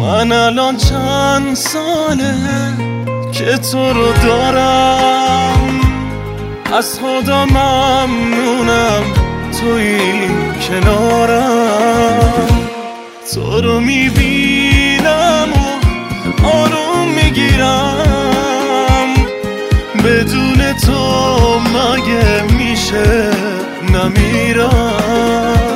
من الان چند ساله که تو رو دارم، از خدا ممنونم توی کنارم. تو رو میبینم و آروم میگیرم، بدون تو مگه میشه نمیرم.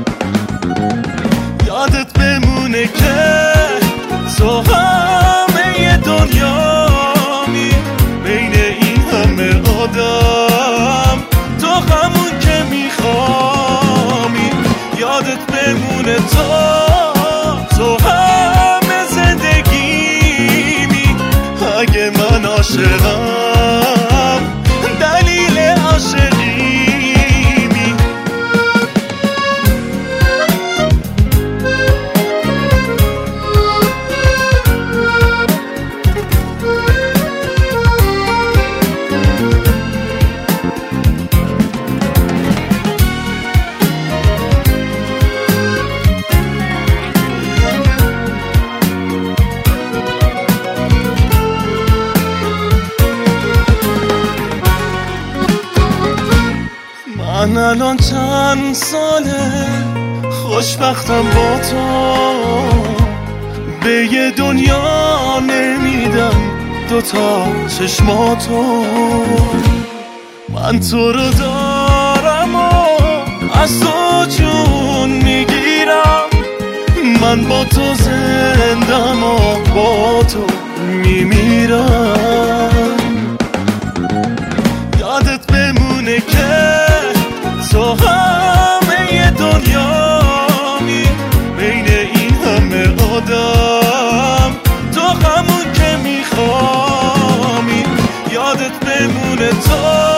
یادت بمونه که تو همه دنیامی، بین این همه آدم تو همون که میخوامی. یادت بمونه تو همه زندگیمی. اگه من عاشقم دلیل عاشقیمی. من الان چند ساله خوشبختم با تو، به یه دنیا نمیدم دوتا چشماتو. من تو رو دارم و از تو جون میگیرم، من با تو زندم و با تو میمیرم. یادت بمونه که تو همه دنیامی، بین این همه آدم تو همون که میخوامی. یادت بمونه تو